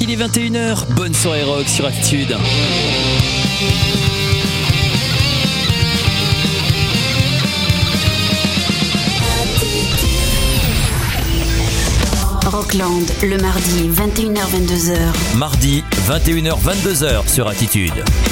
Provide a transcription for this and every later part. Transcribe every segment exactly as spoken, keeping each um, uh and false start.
qu'il est vingt et une heures, bonne soirée rock sur Attitude. Rockland, le mardi, vingt et une heures vingt-deux heures. Mardi, vingt et une heures vingt-deux heures sur Attitude.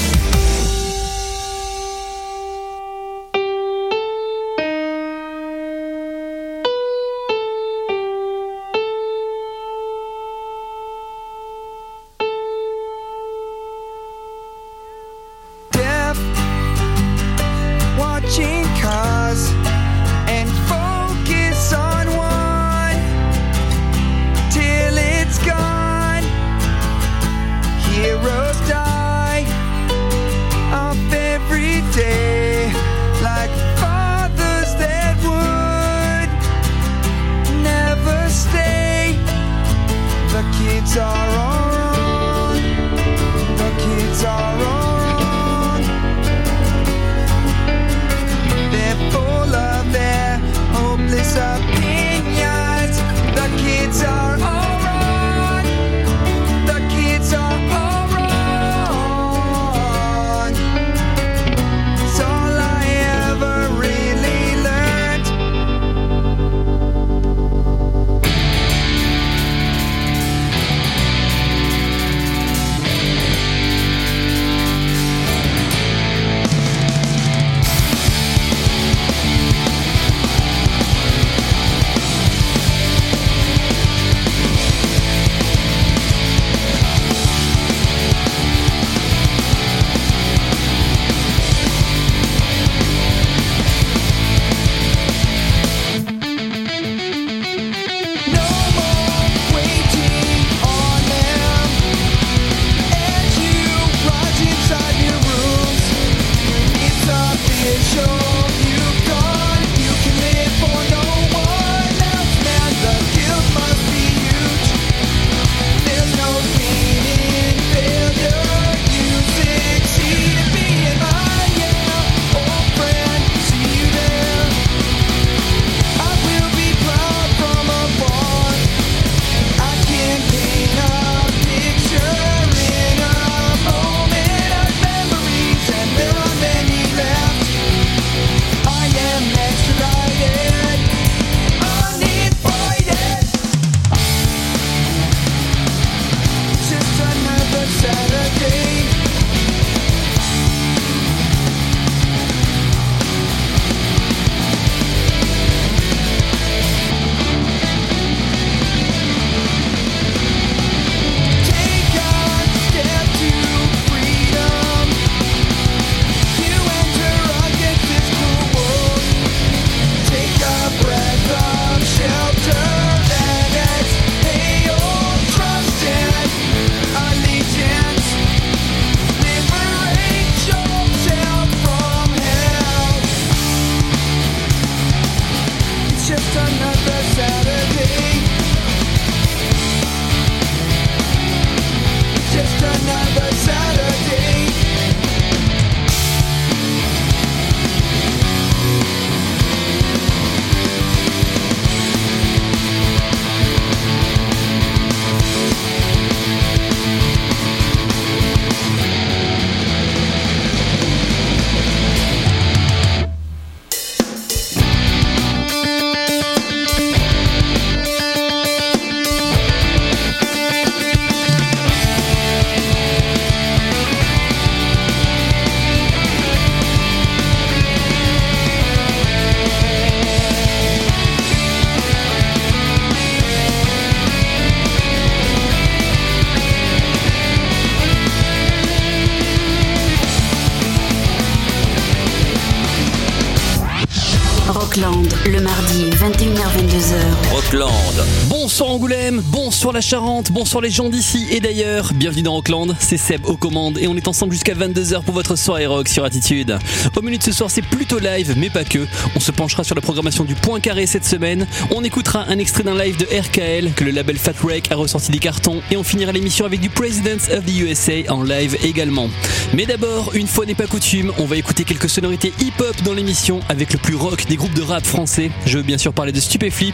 Rockland, le mardi, vingt et une heures vingt-deux heures. Rockland. Bonsoir Angoulême, bonsoir la Charente, bonsoir les gens d'ici et d'ailleurs. Bienvenue dans Rockland, c'est Seb aux commandes et on est ensemble jusqu'à vingt-deux heures pour votre soirée rock sur Attitude. Au menu de ce soir, c'est plutôt live, mais pas que. On se penchera sur la programmation du Point Carré cette semaine. On écoutera un extrait d'un live de R K L que le label Fat Wreck a ressorti des cartons et on finira l'émission avec du Presidents of the U S A en live également. Mais d'abord, une fois n'est pas coutume, on va écouter quelques sonorités hip-hop dans l'émission avec le plus rock des groupes de rap français. Je veux bien sûr parler de Stupéflip qui nous a sorti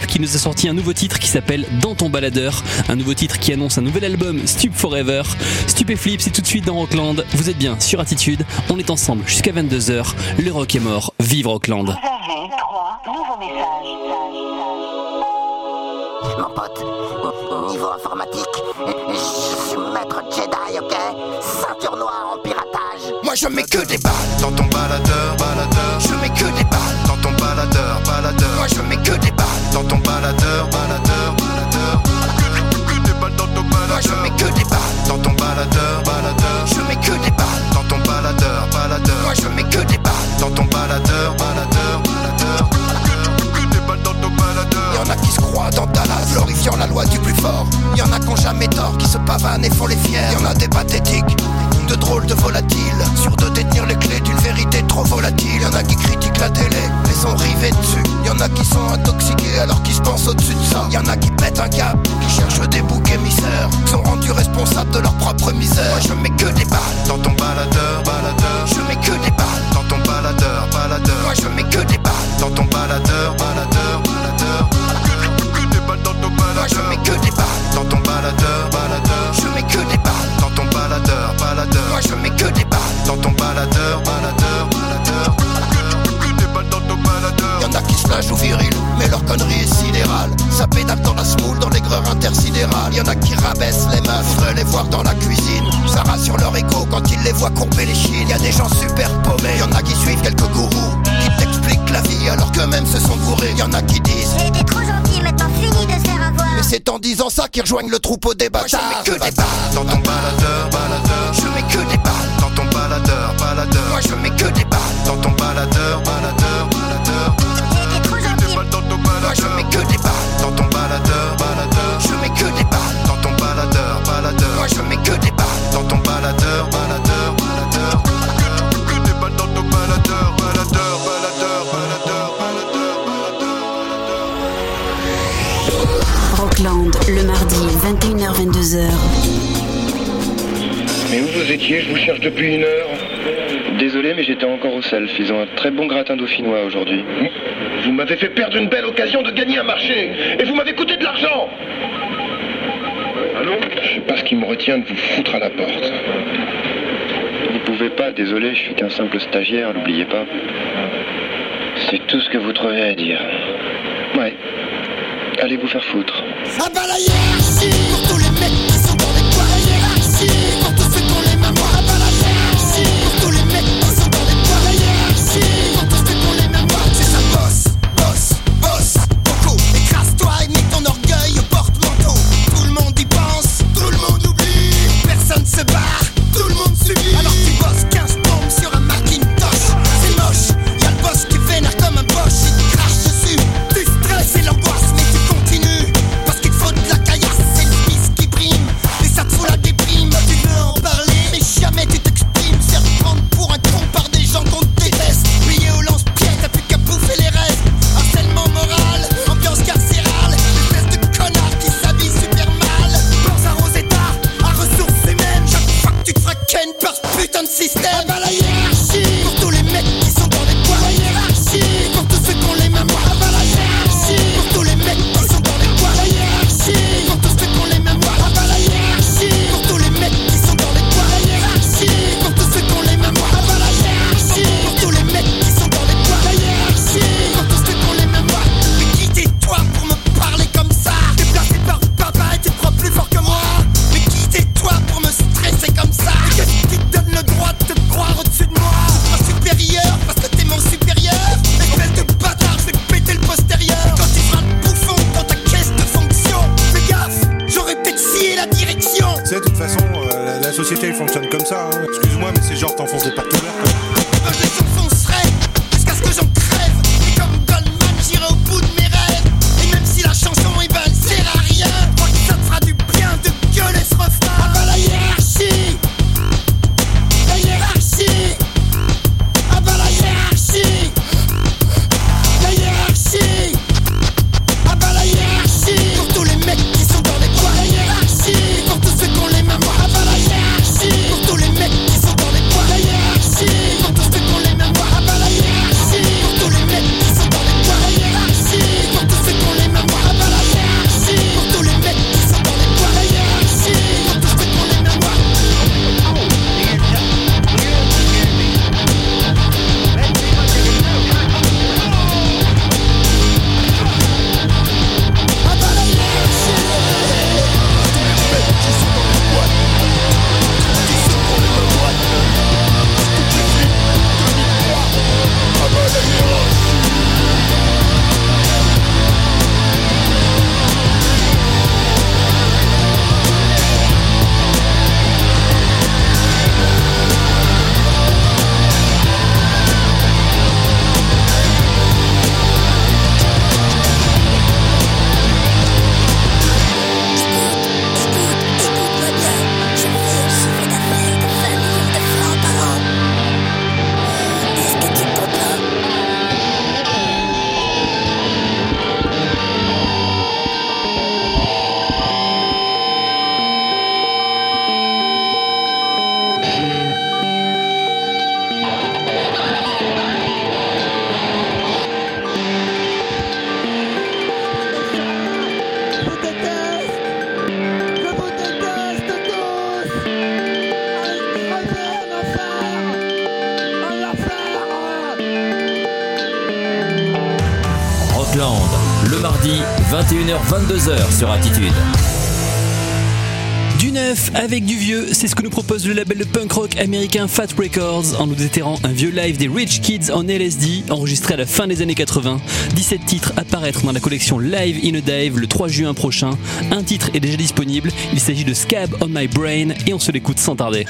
sorti un nouveau titre qui s'appelle Dans ton baladeur. Un nouveau titre qui annonce un nouvel album, Stup Forever. Stupéflip, c'est tout de suite dans Rockland. Vous êtes bien sur Attitude. On est ensemble jusqu'à vingt-deux heures. Le rock est mort. Vive Rockland. Vous avez trois nouveaux messages. Mon pote, au niveau informatique, je suis maître Jedi, ok? Ceinture noire en piratage. Moi je mets que des balles dans ton baladeur, baladeur. Je mets que des balles dans ton baladeur, baladeur. Moi je mets que des balles dans ton baladeur, baladeur, baladeur. Que, que des balles dans ton baladeur. Moi je mets que des balles dans ton baladeur, baladeur. Je mets que des balles dans ton baladeur, baladeur. Moi je mets que des balles dans ton baladeur, baladeur, baladeur. Que, que des balles dans ton baladeur. Y'en a qui se croient dans Dallas, glorifiant la loi du plus fort. Y'en a qui ont jamais tort, qui se pavanent et font les fiers. Y'en a des pathétiques, de drôles de volatiles, sûrs de détenir les clés d'une vérité trop volatile. Y'en a qui critiquent la télé, les sont rivés dessus. Y'en a qui sont intoxiqués alors qu'ils se pensent au-dessus de ça. Y'en a qui pètent un câble, qui cherchent des boucs émissaires, qui sont rendus responsables de leur propre misère. Moi je mets que des balles dans ton baladeur, baladeur. Je mets que des balles dans ton baladeur, baladeur. Moi je mets que des balles dans ton baladeur, baladeur, baladeur. Que, que des balles dans ton baladeur. Moi je mets que des balles dans ton baladeur, baladeur. Je mets que des balles dans ton baladeur, baladeur. Moi je mets que des balles dans ton baladeur, baladeur, baladeur. Que, que des balles dans ton baladeur. Y'en a qui se la jouent viril, mais leur connerie est sidérale. Ça pédale dans la smoule, dans l'aigreur intersidérale. Y'en a qui rabaissent les meufs, voudraient les voir dans la cuisine. Ça rassure leur égo quand ils les voient courber les chines. Y'a des gens super paumés, y'en a qui suivent quelques gourous, qui t'expliquent la vie alors qu'eux-mêmes se sont bourrés. Y'en a qui disent j'ai été trop gentil, maintenant fini de se faire avoir. mais c'est en disant ça qu'ils rejoignent le troupeau des bâtards. Moi je mets que des balles dans ton baladeur, baladeur. Je mets que des balles dans ton baladeur, baladeur. Moi je mets que des balles dans ton baladeur, baladeur, baladeur. J'ai été trop gentil. Moi je mets que des balles dans ton baladeur, baladeur. Je mets que des balles dans ton baladeur, baladeur. Moi je mets que des balles dans ton baladeur, baladeur, baladeur. Que, que des balles dans ton baladeur, baladeur, baladeur, baladeur, baladeur, baladeur. Rockland, le mardi, vingt et une heures vingt-deux heures. Mais où vous étiez? Je vous cherche depuis une heure. Désolé, mais j'étais encore au self. Ils ont un très bon gratin dauphinois aujourd'hui. Vous m'avez fait perdre une belle occasion de gagner un marché. Et vous m'avez coûté de l'argent. Allô? Je sais pas ce qui me retient de vous foutre à la porte. Vous pouvez pas, désolé, je suis qu'un simple stagiaire, n'oubliez pas. C'est tout ce que vous trouvez à dire. Ouais. Allez vous faire foutre. Ah bah la hiérarchie pour tous les mecs qui sont dans les bois. La hiérarchie pour tous ceux qui ont les mains moires. Ah bah la hiérarchie pour tous les mecs qui sont dans les bois. La hiérarchie pour tous ceux qui ont les mains moires. C'est ça, boss, boss, boss. Coco, écrase-toi et mets ton orgueil au porte-manteau. Tout le monde y pense, tout le monde oublie. Personne se barre, tout le monde subit. Alors tu bosses quinze bombes sur un Macintosh. C'est moche, y'a le boss qui vénère comme un boss. Il te crache dessus, tu stresses et l'angoisse. Mais tu continues, parce qu'il te faut de la caillasse. C'est le fils qui prime, et ça te fout la déprime. Tu veux en parler, mais jamais tu t'exprimes. Se faire prendre pour un con par des gens qu'on déteste. Plié au lance-pied, t'as plus qu'à bouffer les restes. Harcèlement moral, ambiance carcérale. Espèce de connard qui s'habille super mal. Pense à Rosetta, à ressources humaines. Chaque fois que tu te feras ken par ce putain de système. Ah bah la hiérarchie pour tous les mecs qui sont dans les bois. La hiérarchie pour tous ceux qui ont les mains moires. Ah bah la hiérarchie pour tous les mecs qui sont dans les bois. La hiérarchie pour tous ceux qui ont les mains moires. Ah bah la hiérarchie pour tous les mecs qui sont dans les bois. La hiérarchie pour tous ceux qui ont les mains moires. Ah bah la hiérarchie pour tous les mecs qui sont dans les bois. La hiérarchie pour tous ceux qui ont les mains moires. Mais qui t'es toi pour me parler comme ça? T'es placé par papa et tu te crois plus fort que moi. Mais qui t'es toi pour me stresser comme ça? Et qu'est-ce qui te donne le droit de te croire au-dessus de moi? Tu te crois supérieur parce que t'es mon supérieur? Espèce de bâtard, je vais te péter le postérieur. Quand tu feras le bouffon dans ta caisse de fonction, fais gaffe, j'aurais peut-être scié la direction. Tu sais, de toute façon, euh, la, la société elle fonctionne comme ça. Hein. Excuse-moi, mais c'est genre t'enfonces des portes ouvertes. Ben, je les enfoncerai jusqu'à ce que j'en crève. Et comme Goldman, j'irai au bout de mes rêves. Et même si la chanson, eh ben, elle sert à rien, je crois que ça te fera du bien de gueuler ce refrain. Ah bah la hiérarchie, la hiérarchie. Ah bah la hiérarchie, la hiérarchie. Ah bah la hiérarchie pour tous les mecs qui sont dans les bois. La hiérarchie pour tous ceux qui ont les mains moires. Ah bah la hiérarchie pour tous les mecs qui sont dans les bois. La hiérarchie mardi, vingt et une heures vingt-deux heures sur Attitude. Du neuf avec du vieux, c'est ce que nous propose le label de punk rock américain Fat Records en nous déterrant un vieux live des Rich Kids en L S D enregistré à la fin des années quatre-vingts. dix-sept titres à paraître dans la collection Live in a Dive le trois juin prochain. Un titre est déjà disponible, il s'agit de Scab on My Brain et on se l'écoute sans tarder.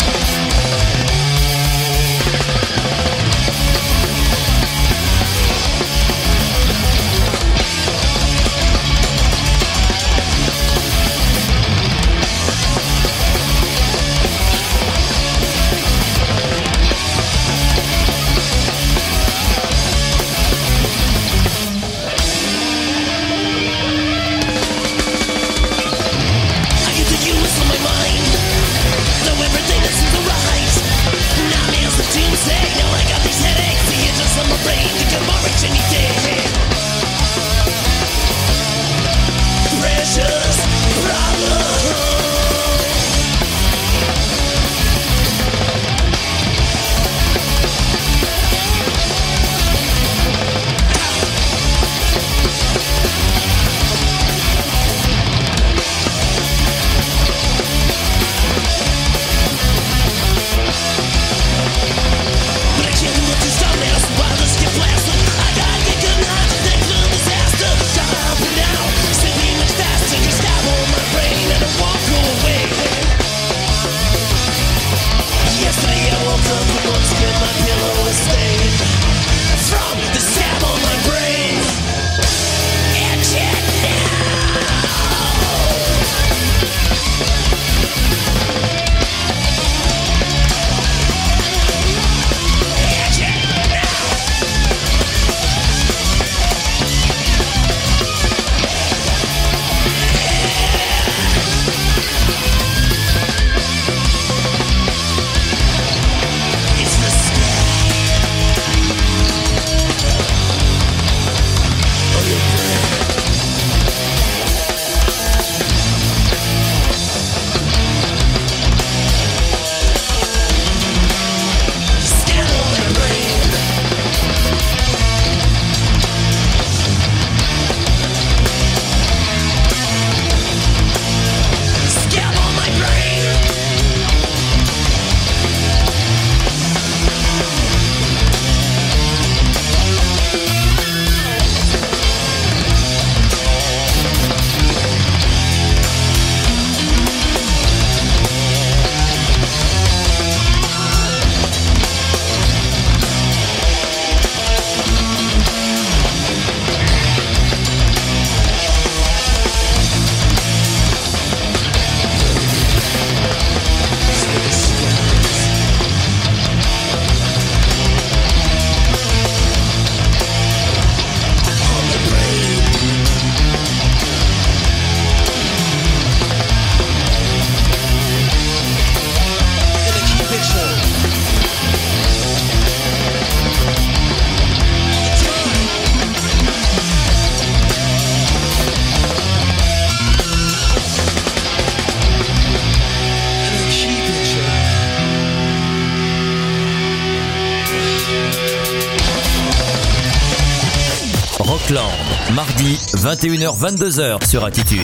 Rockland, mardi, vingt et une heures vingt-deux heures sur Attitude.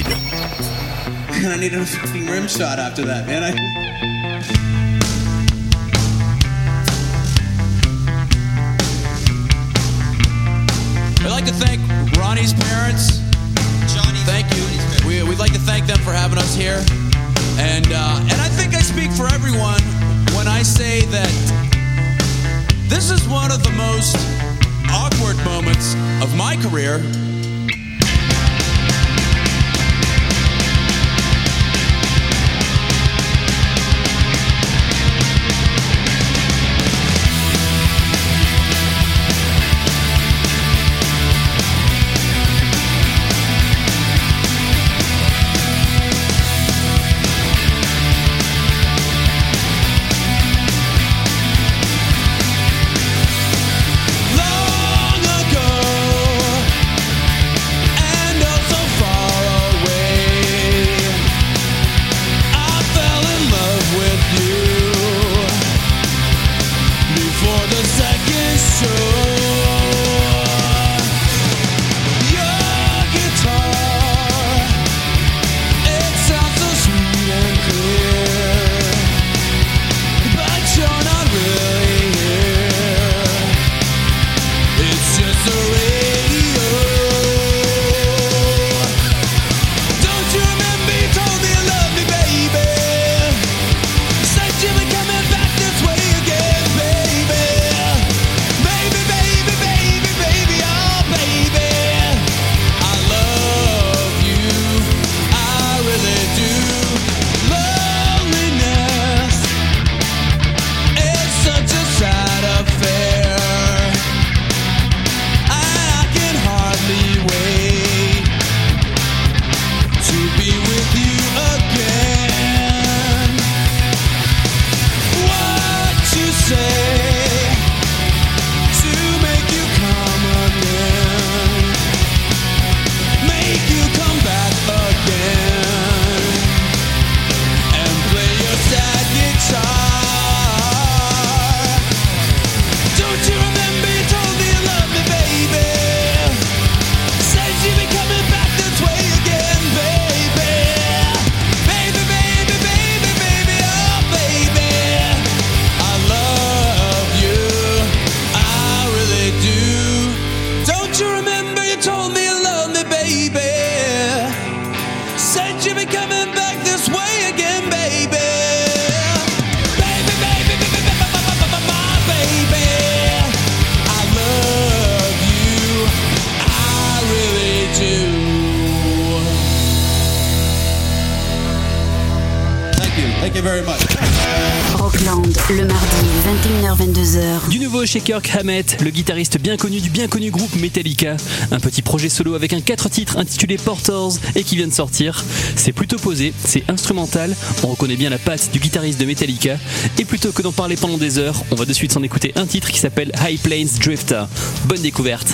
Man, I need a fucking rim shot after that, man. I... I'd like to thank Ronnie's parents. Johnny, thank you. We, we'd like to thank them for having us here. And, uh, and I think I speak for everyone when I say that this is one of the most awkward moments of my career. way again, baby. Baby, baby, baby, baby, my baby. I love you, I really do. Thank you, thank you very much. Rockland, le mardi, vingt et une heures vingt-deux heures. Du nouveau chez Kirk Hammett, le guitariste bien connu du bien connu groupe Metallica. Un petit projet solo avec un quatre titres intitulé Porters et qui vient de sortir. C'est plutôt posé, c'est instrumental, on reconnaît bien la patte du guitariste de Metallica. Et plutôt que d'en parler pendant des heures, on va de suite s'en écouter un titre qui s'appelle High Plains Drifter. Bonne découverte.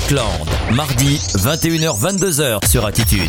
Rockland, mardi, vingt et une heures vingt-deux heures sur Attitude.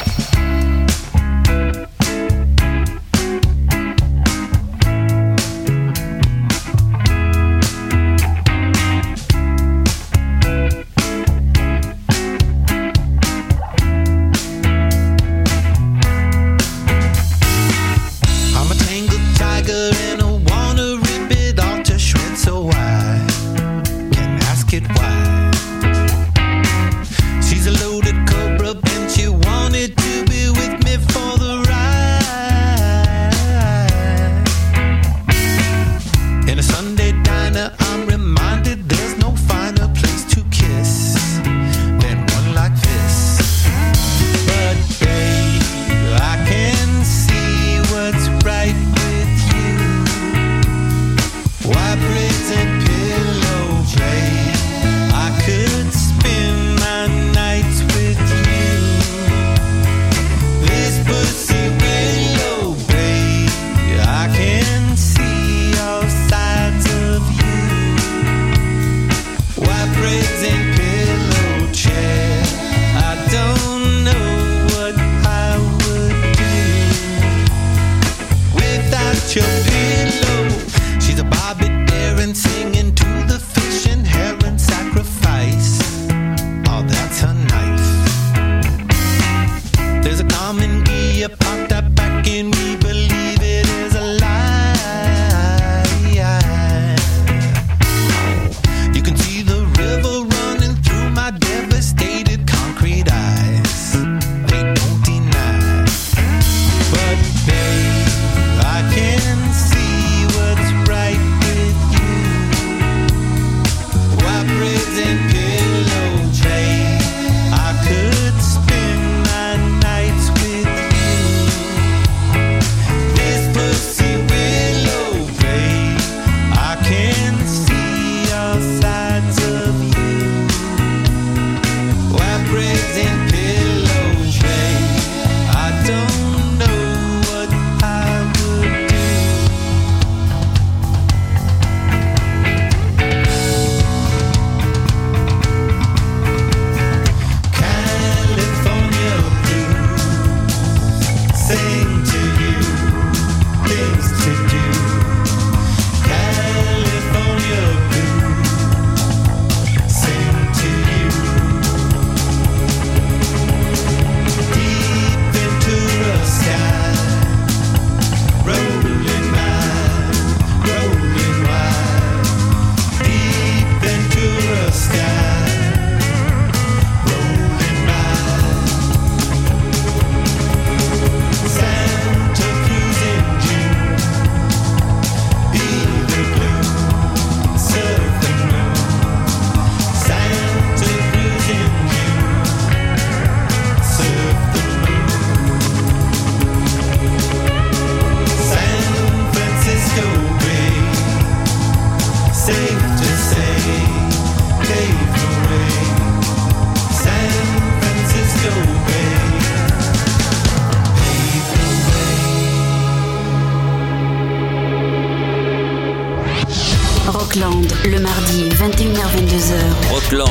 Rockland, le mardi, vingt et une heures vingt-deux heures. Rockland.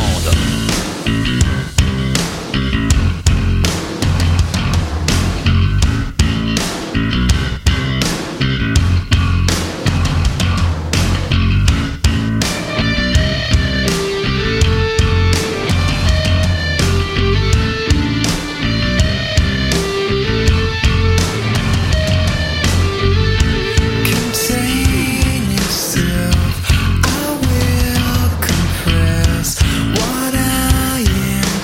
What I am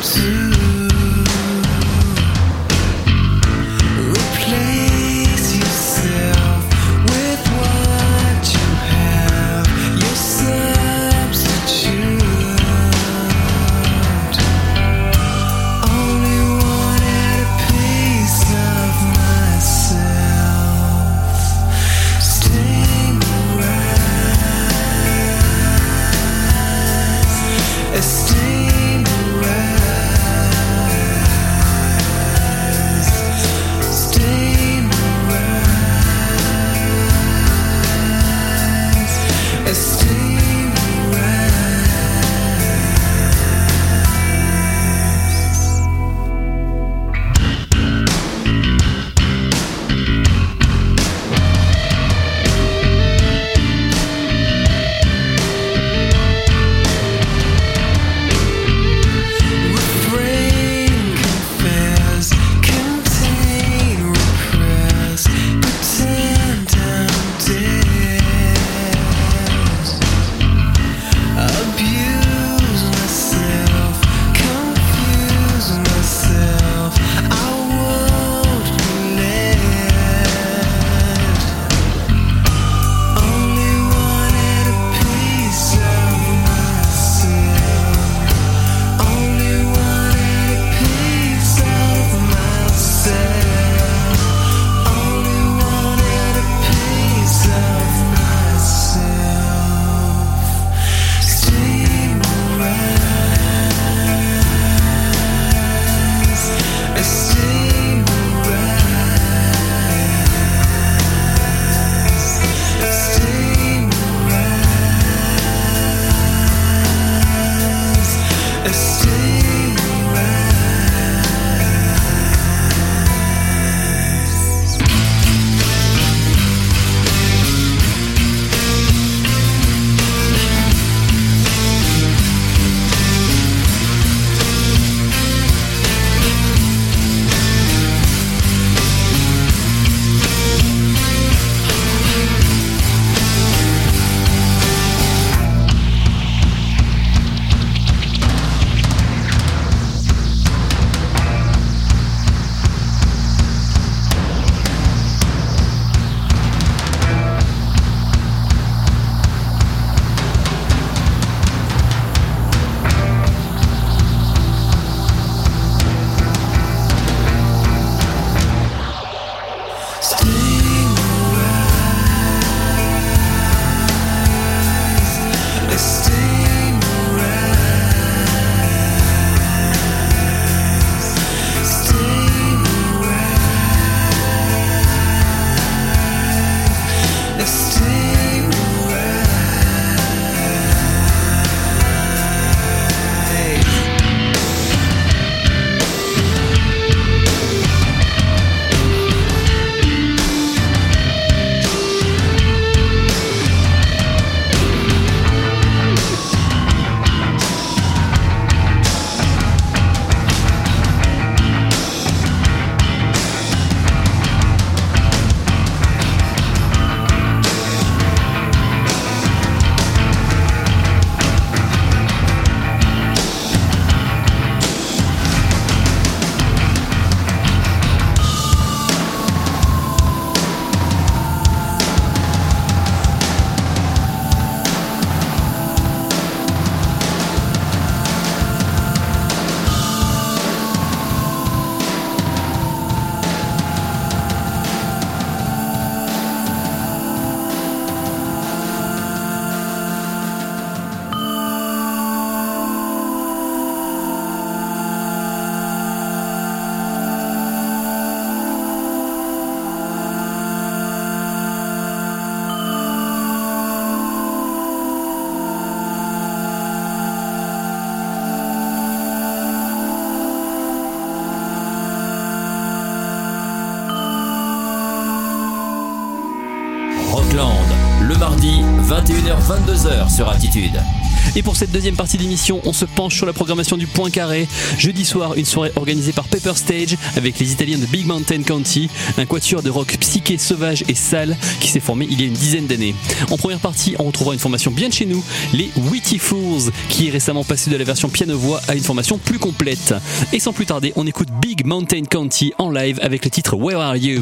vingt et une heures vingt-deux heures sur Attitude. Et pour cette deuxième partie d'émission, on se penche sur la programmation du Point Carré. Jeudi soir, une soirée organisée par Paper Stage avec les Italiens de Big Mountain County, un quatuor de rock psyché, sauvage et sale qui s'est formé il y a une dizaine d'années. En première partie, on retrouvera une formation bien de chez nous, les Witty Fools, qui est récemment passé de la version piano-voix à une formation plus complète. Et sans plus tarder, on écoute Big Mountain County en live avec le titre Where Are You?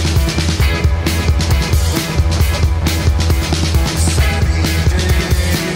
Sunny day.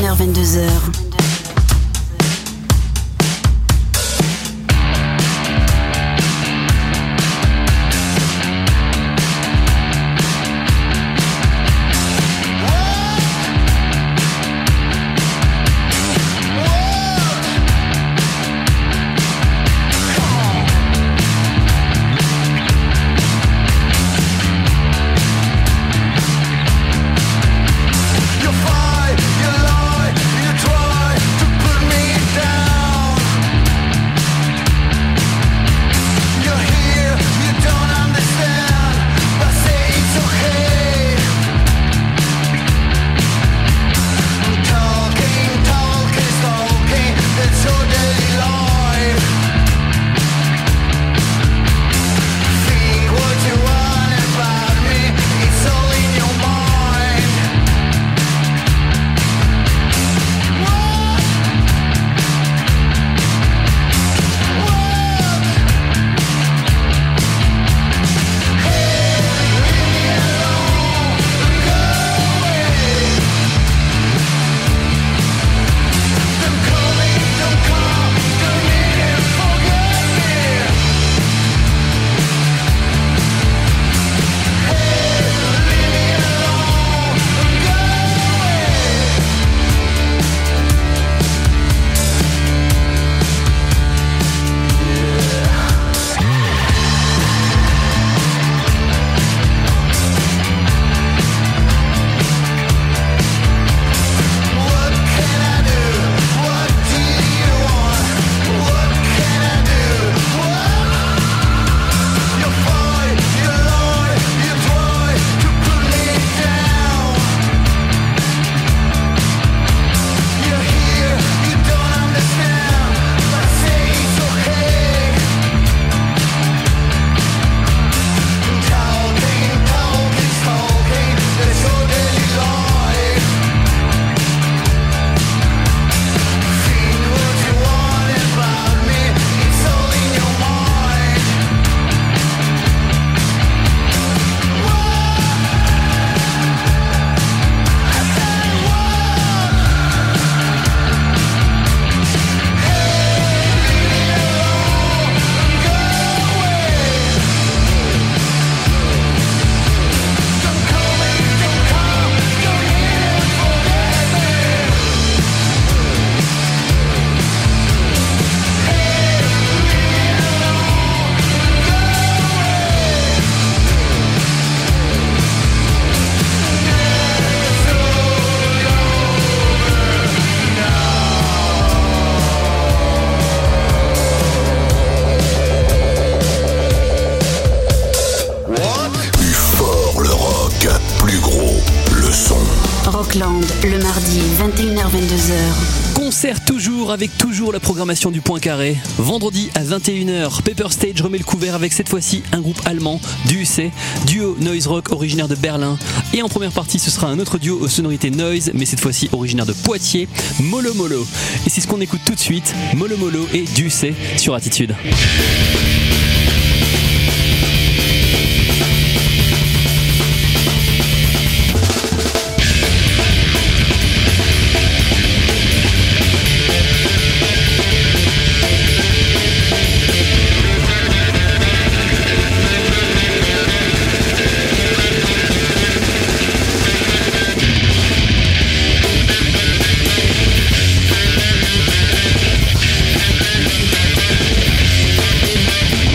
une heures vingt-deux heures. Rockland, le mardi, vingt et une heures vingt-deux heures. Concert toujours avec toujours la programmation du Point Carré. Vendredi à vingt et une heures, Paper Stage remet le couvert avec cette fois-ci un groupe allemand, D U C, duo noise rock originaire de Berlin. Et en première partie, ce sera un autre duo aux sonorités noise, mais cette fois-ci originaire de Poitiers, Molo Molo. Et c'est ce qu'on écoute tout de suite, Molo Molo et D U C sur Attitude. We'll be right back.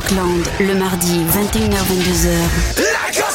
Rockland, le mardi, vingt et une heures vingt-deux heures.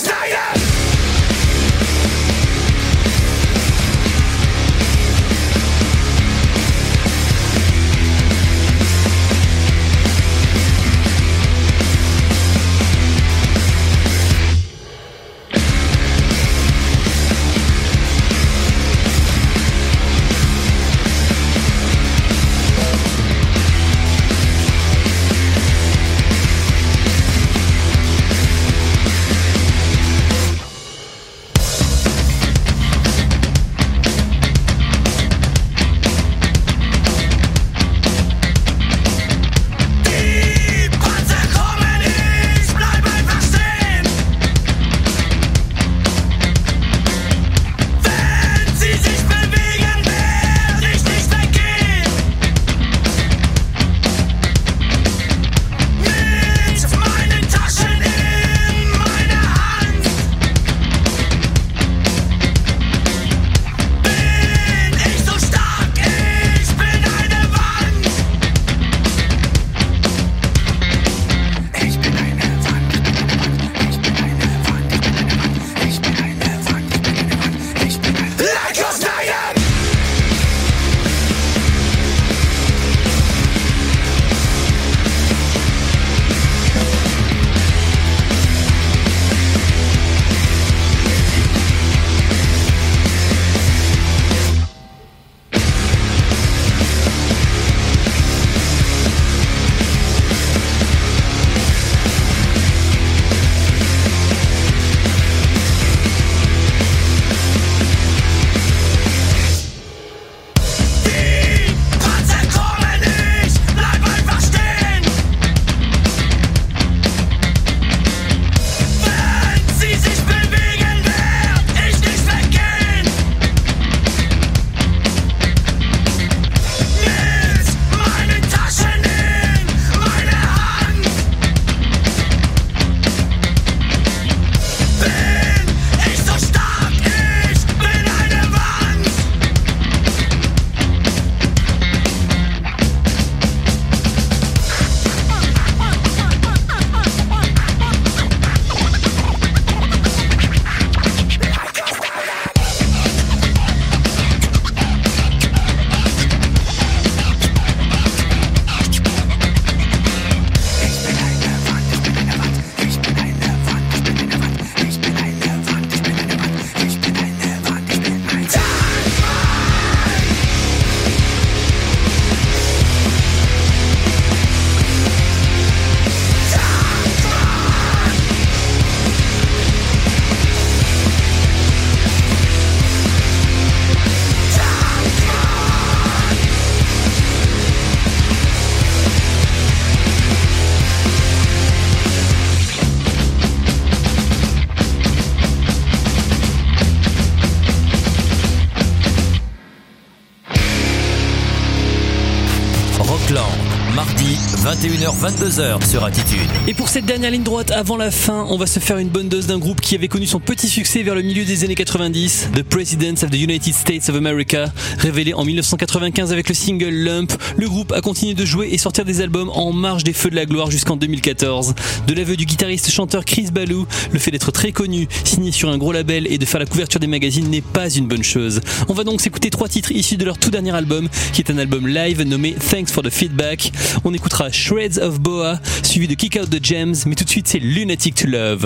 Mardi, vingt et une heures vingt-deux heures sur Attitude. Et pour cette dernière ligne droite avant la fin, on va se faire une bonne dose d'un groupe qui avait connu son petit succès vers le milieu des années quatre-vingt-dix, The Presidents of the United States of America. Révélé en dix-neuf cent quatre-vingt-quinze avec le single Lump, le groupe a continué de jouer et sortir des albums en marge des feux de la gloire jusqu'en deux mille quatorze. De l'aveu du guitariste-chanteur Chris Ballou, le fait d'être très connu, signé sur un gros label et de faire la couverture des magazines n'est pas une bonne chose. On va donc s'écouter trois titres issus de leur tout dernier album, qui est un album live nommé Thanks for the Feedback. On écoutera Shreds of Boa, suivi de Kick Out the Gems, mais tout de suite c'est Lunatic to Love.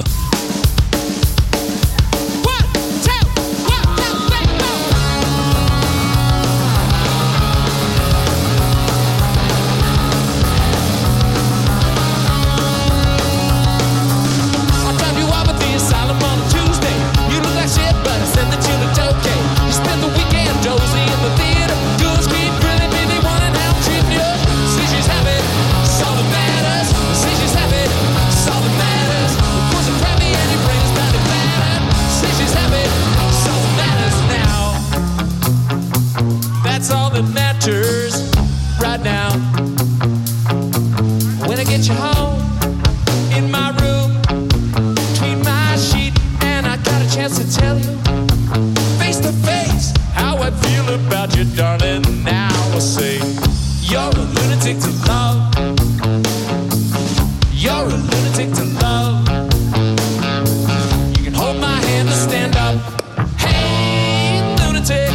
Say she's happy, it's all that matters. Of course, I'm happy. You're a lunatic to love. You can hold my hand and stand up. Hey, lunatic.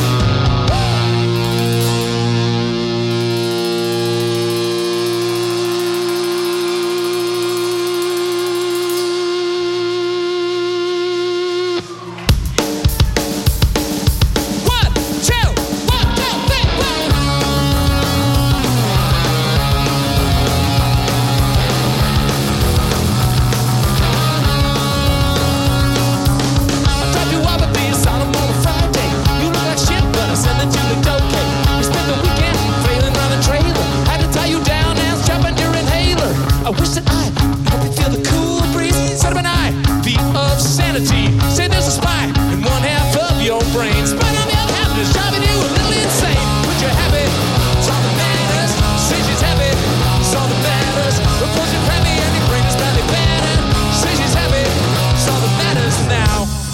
I wish that I could feel the cool breeze inside of an eye, beat of sanity. Say there's a spy in one half of your brain. Spite on the other half is driving you a little insane. But you're happy, it's all that matters. Say she's happy, it's all that matters. Of course you're happy and your brain is badly battered. Say she's happy, it's all that matters now.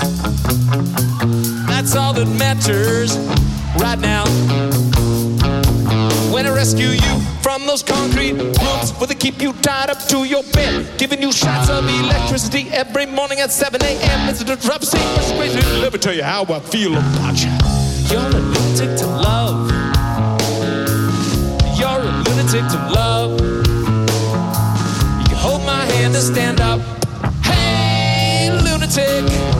That's all that matters right now. When I rescue you from those concrete rooms where they keep you tied up to your bed, giving you shots of electricity every morning at seven a.m. It's a drop scene. Let me tell you how I feel about you. You're a lunatic to love. You're a lunatic to love. You can hold my hand and stand up. Hey, lunatic.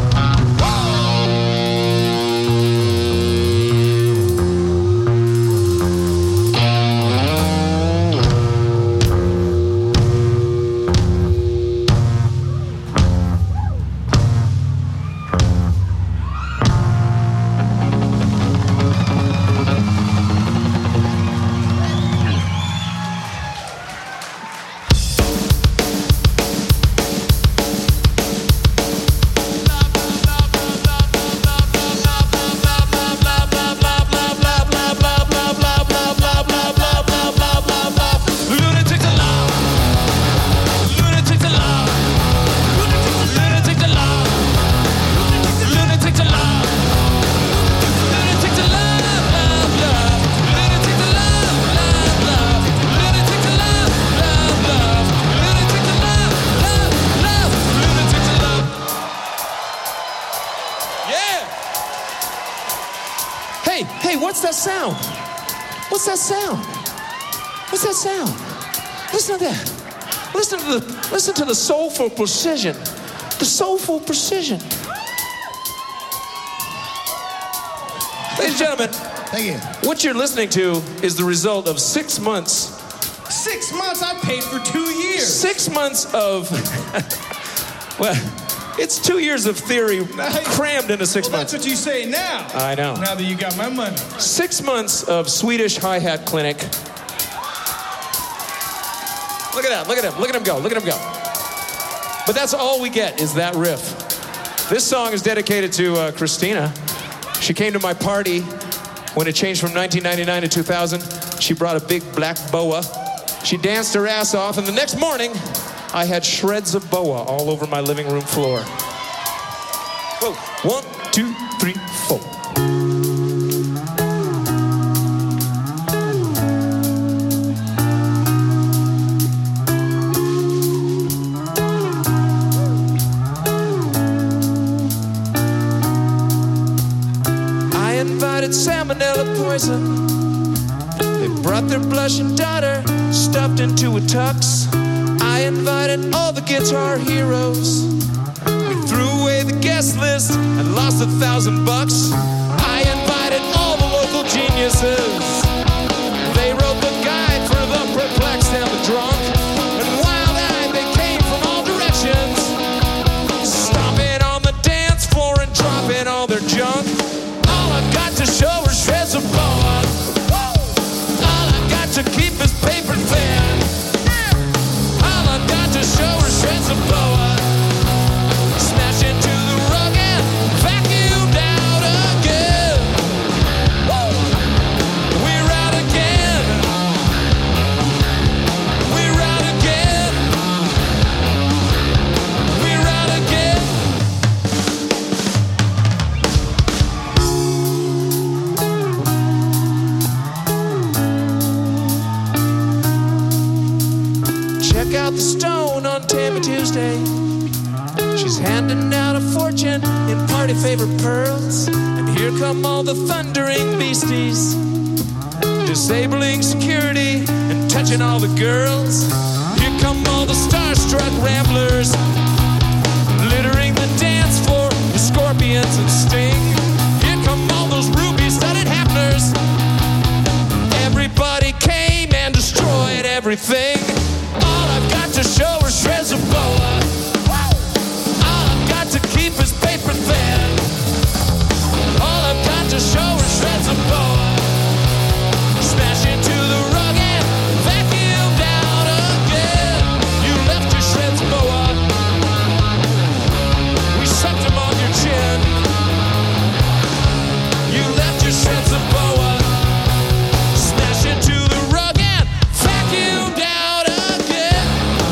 What's that sound? What's that sound? What's that sound? Listen to that. Listen to the listen to the soulful precision. The soulful precision. Ladies and gentlemen, thank you. What you're listening to is the result of six months. Six months? I paid for two years. Six months of well. It's two years of theory crammed into six well, months. That's what you say now. I know. Now that you got my money. Six months of Swedish hi-hat clinic. Look at that. Look at him. Look at him go. Look at him go. But that's all we get is that riff. This song is dedicated to uh, Christina. She came to my party when it changed from nineteen ninety-nine to two thousand. She brought a big black boa. She danced her ass off, and the next morning, I had shreds of boa all over my living room floor. Whoa. One, two, three, four. I invited salmonella poison. They brought their blushing daughter stuffed into a tux. I invited all the guitar heroes. We threw away the guest list and lost a thousand bucks. I invited all the local geniuses. They wrote the guide for the perplexed and the drunk. And wild-eyed they came from all directions, stomping on the dance floor and dropping all their junk. All I got to show are shreds of boa. All I got to keep is paper thin. To show her shreds of boa, smash into the rug and vacuumed out again. Woo! We're check out the Stone on Tammy Tuesday. She's handing out a fortune in party favorite pearls. And here come all the thundering beasties, disabling security and touching all the girls. Here come all the starstruck ramblers, littering the dance floor with scorpions and sting. Here come all those ruby-studded happeners. Everybody came and destroyed everything. All I've got to show are shreds of boa. All I've got to keep is paper thin. All I've got to show are shreds of boa. Smash into the rug and vacuum down again. You left your shreds boa. We sucked them on your chin. You left your shreds of boa. Smash into the rug and vacuum down again.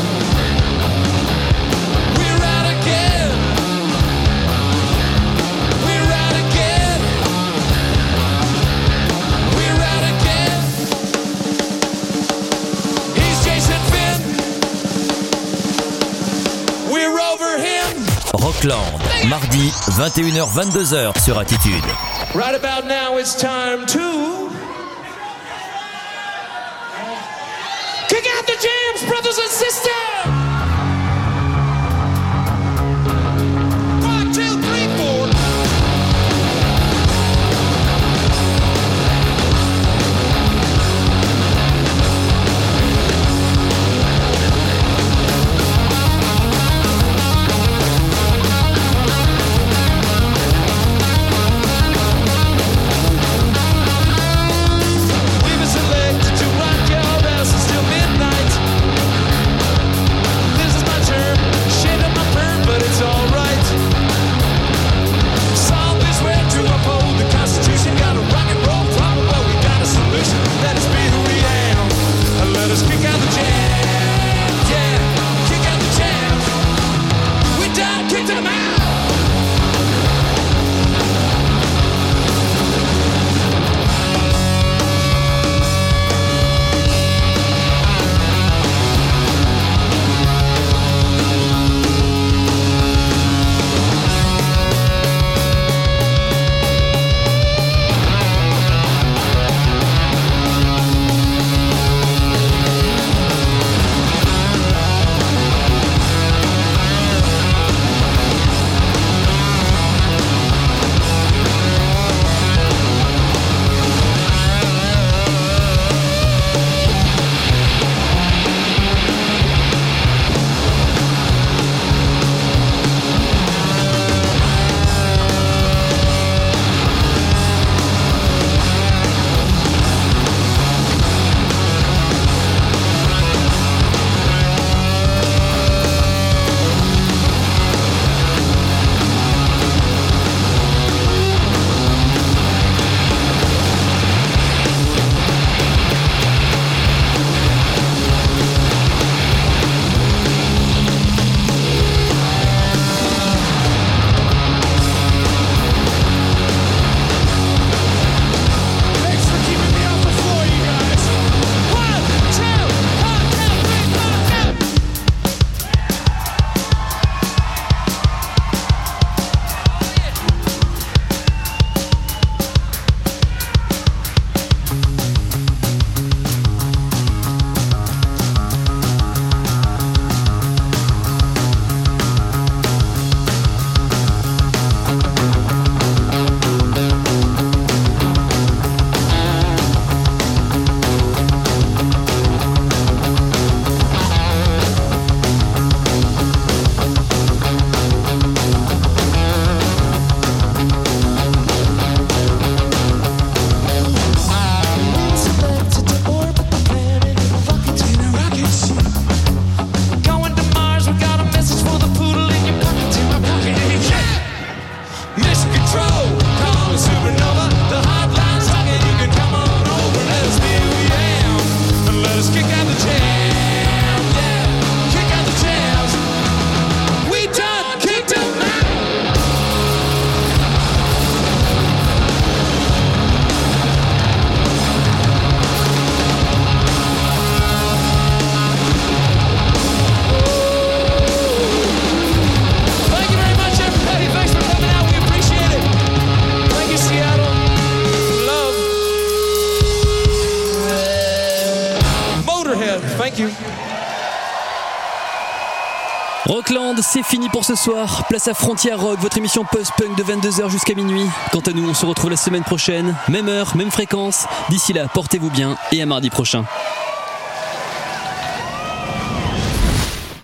We're out again. We're out again. We're out again. He's Jason Finn. We're over him. Rockland, mardi vingt et une heures vingt-deux heures sur Attitude. Right about now it's time to kick out the jams, brothers and sisters. One, two, three, four. Rockland, c'est fini pour ce soir. Place à Frontière Rock, votre émission post-punk de vingt-deux heures jusqu'à minuit. Quant à nous, on se retrouve la semaine prochaine. Même heure, même fréquence. D'ici là, portez-vous bien et à mardi prochain.